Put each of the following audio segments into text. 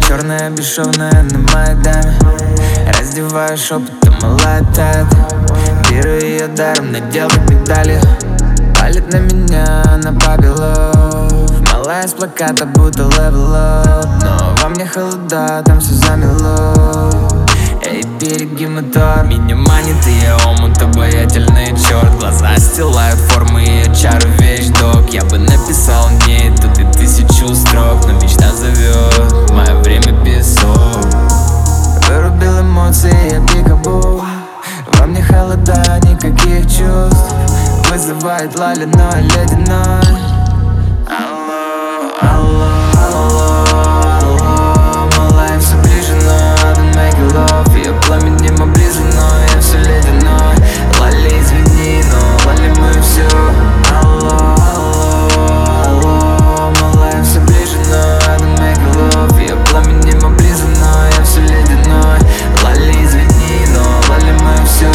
черная бесшовная на моей даме. Раздеваю шепотом, малая тает. Беру ее даром, надел как медали. Палит на меня, на Babylove. Малая с плаката, будто level up. Но во мне холода, там все замело. Эй, береги мотор. Меня манит ее омут, обаятельный черт. Глаза стилают формы, ее чары вещдок. Я бы написал в ней тут и 1000 строк, но мечта зовет, мое время песок. Вырубил эмоции, я пикабу. Во мне холода, никаких чувств. Вызывает лалиной, ледяной. Алло, алло, алло, алло. Малая все ближе, но I don't make it love. Ее пламенем облизано, я все ледяной. Лали, извини, но лали мы все. Алло, алло, алло. Малая все ближе, но I don't make it love. Ее пламенем облизано, я все ледяной. Лали, извини, но лали мы все.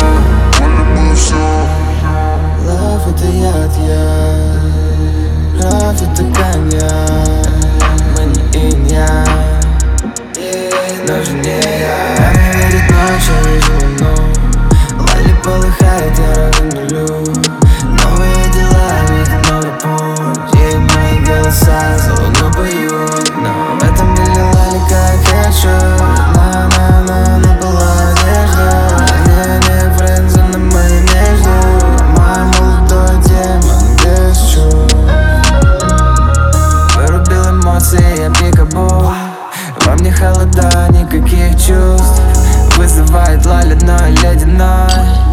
Love это яд, Love это коньяк. Мы не инь-янь, даже не я. Она верит в ночь, я вижу луну. Лали полыхает, я равен нулю. Новые дела, видят новый путь. И мои голоса за луну поют. Но в этом мире Лали как хедшот. На была одежда. Не френдзона, мы между. Мой молодой демон без чувств. Вырубил эмоции, я пикабу. Во мне холода, никаких чувств. Вызывает лалиной, ледяной.